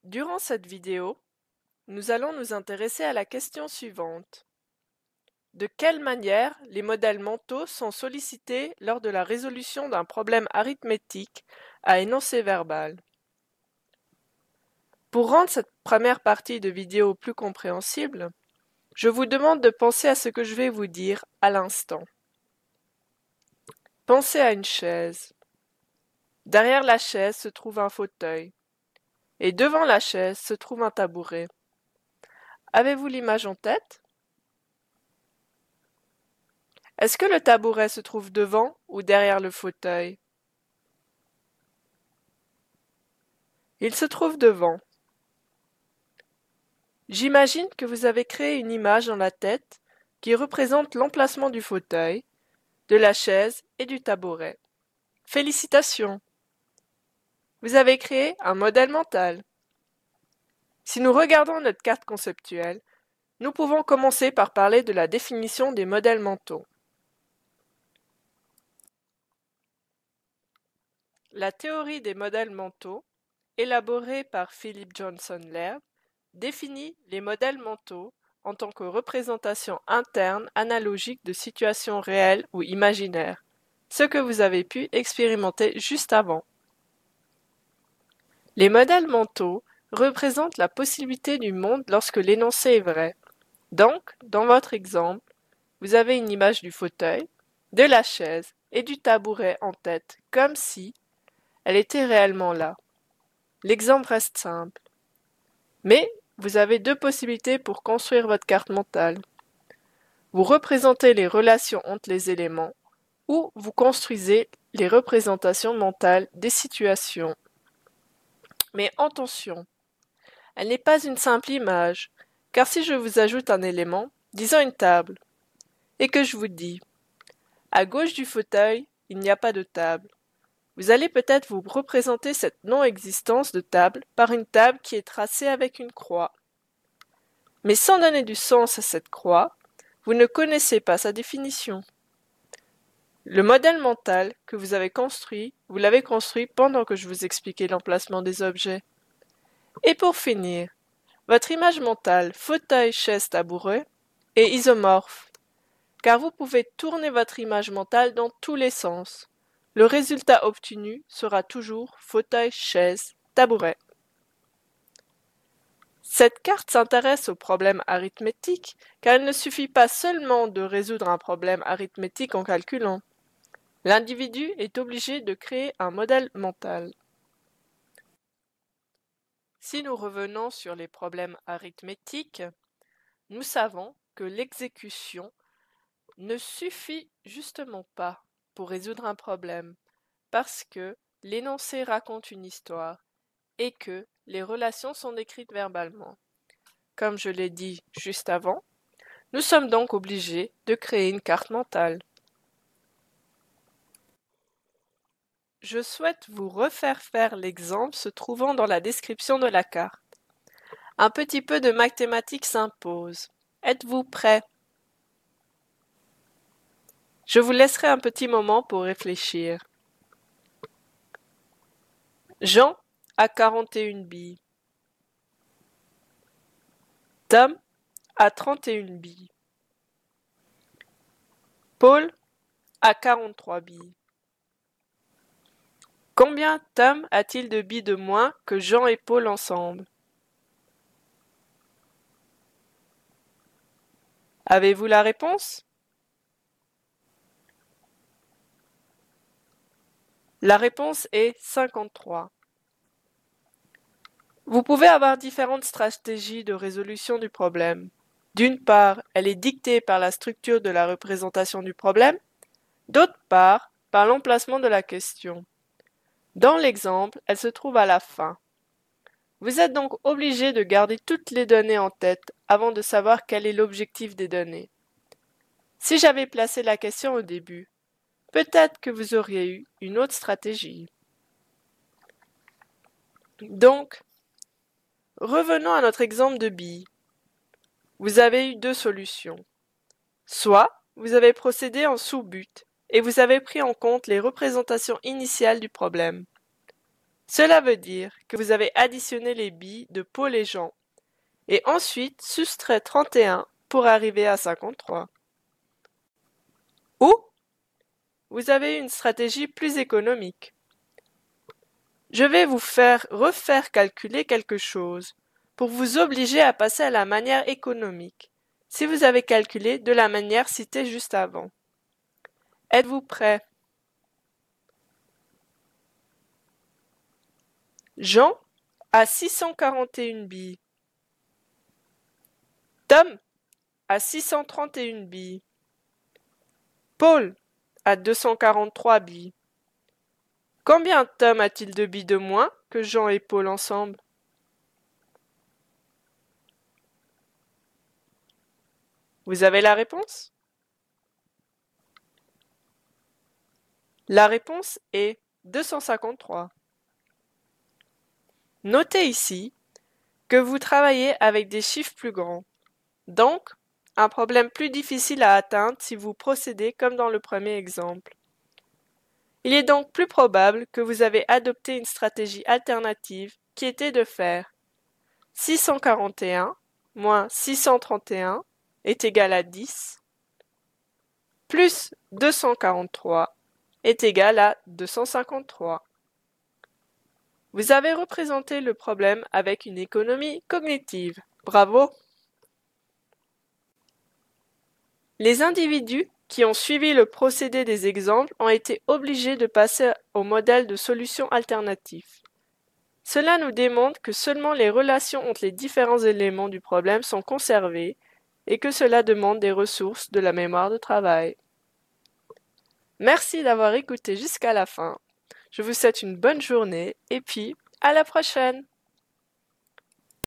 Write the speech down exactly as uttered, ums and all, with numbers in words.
Durant cette vidéo, nous allons nous intéresser à la question suivante. De quelle manière les modèles mentaux sont sollicités lors de la résolution d'un problème arithmétique à énoncé verbal? Pour rendre cette première partie de vidéo plus compréhensible, je vous demande de penser à ce que je vais vous dire à l'instant. Pensez à une chaise. Derrière la chaise se trouve un fauteuil. Et devant la chaise se trouve un tabouret. Avez-vous l'image en tête? Est-ce que le tabouret se trouve devant ou derrière le fauteuil? Il se trouve devant. J'imagine que vous avez créé une image dans la tête qui représente l'emplacement du fauteuil, de la chaise et du tabouret. Félicitations! Vous avez créé un modèle mental. Si nous regardons notre carte conceptuelle, nous pouvons commencer par parler de la définition des modèles mentaux. La théorie des modèles mentaux, élaborée par Philip Johnson Laird, définit les modèles mentaux en tant que représentation interne analogique de situations réelles ou imaginaires, ce que vous avez pu expérimenter juste avant. Les modèles mentaux représentent la possibilité du monde lorsque l'énoncé est vrai. Donc, dans votre exemple, vous avez une image du fauteuil, de la chaise et du tabouret en tête, comme si elle était réellement là. L'exemple reste simple. Mais vous avez deux possibilités pour construire votre carte mentale. Vous représentez les relations entre les éléments ou vous construisez les représentations mentales des situations. Mais attention, elle n'est pas une simple image, car si je vous ajoute un élément, disons une table, et que je vous dis « à gauche du fauteuil, il n'y a pas de table », vous allez peut-être vous représenter cette non-existence de table par une table qui est tracée avec une croix. Mais sans donner du sens à cette croix, vous ne connaissez pas sa définition. Le modèle mental que vous avez construit, vous l'avez construit pendant que je vous expliquais l'emplacement des objets. Et pour finir, votre image mentale fauteuil, chaise, tabouret est isomorphe, car vous pouvez tourner votre image mentale dans tous les sens. Le résultat obtenu sera toujours fauteuil, chaise, tabouret. Cette carte s'intéresse aux problèmes arithmétiques car il ne suffit pas seulement de résoudre un problème arithmétique en calculant. L'individu est obligé de créer un modèle mental. Si nous revenons sur les problèmes arithmétiques, nous savons que l'exécution ne suffit justement pas pour résoudre un problème, parce que l'énoncé raconte une histoire et que les relations sont décrites verbalement. Comme je l'ai dit juste avant, nous sommes donc obligés de créer une carte mentale. Je souhaite vous refaire faire l'exemple se trouvant dans la description de la carte. Un petit peu de mathématiques s'impose. Êtes-vous prêts? Je vous laisserai un petit moment pour réfléchir. Jean a quarante et une billes. Tom a trente et une billes. Paul a quarante-trois billes. Combien Tom a-t-il de billes de moins que Jean et Paul ensemble? Avez-vous la réponse? La réponse est cinquante-trois. Vous pouvez avoir différentes stratégies de résolution du problème. D'une part, elle est dictée par la structure de la représentation du problème, d'autre part, par l'emplacement de la question. Dans l'exemple, elle se trouve à la fin. Vous êtes donc obligé de garder toutes les données en tête avant de savoir quel est l'objectif des données. Si j'avais placé la question au début, peut-être que vous auriez eu une autre stratégie. Donc, revenons à notre exemple de billes. Vous avez eu deux solutions. Soit vous avez procédé en sous-but et vous avez pris en compte les représentations initiales du problème. Cela veut dire que vous avez additionné les billes de Paul et Jean, et ensuite soustrait trente et un pour arriver à cinquante-trois. Ou vous avez une stratégie plus économique. Je vais vous faire refaire calculer quelque chose pour vous obliger à passer à la manière économique, si vous avez calculé de la manière citée juste avant. Êtes-vous prêts? Jean a six cent quarante et une billes. Tom a six cent trente et une billes. Paul a deux cent quarante-trois billes. Combien Tom a-t-il de billes de moins que Jean et Paul ensemble? Vous avez la réponse? La réponse est deux cent cinquante-trois. Notez ici que vous travaillez avec des chiffres plus grands. Donc, un problème plus difficile à atteindre si vous procédez comme dans le premier exemple. Il est donc plus probable que vous avez adopté une stratégie alternative qui était de faire six cent quarante et un moins six cent trente et un est égal à dix, plus deux cent quarante-trois est égal à deux cent cinquante-trois. Vous avez représenté le problème avec une économie cognitive. Bravo! Les individus qui ont suivi le procédé des exemples ont été obligés de passer au modèle de solution alternatif. Cela nous démontre que seulement les relations entre les différents éléments du problème sont conservées et que cela demande des ressources de la mémoire de travail. Merci d'avoir écouté jusqu'à la fin. Je vous souhaite une bonne journée et puis à la prochaine!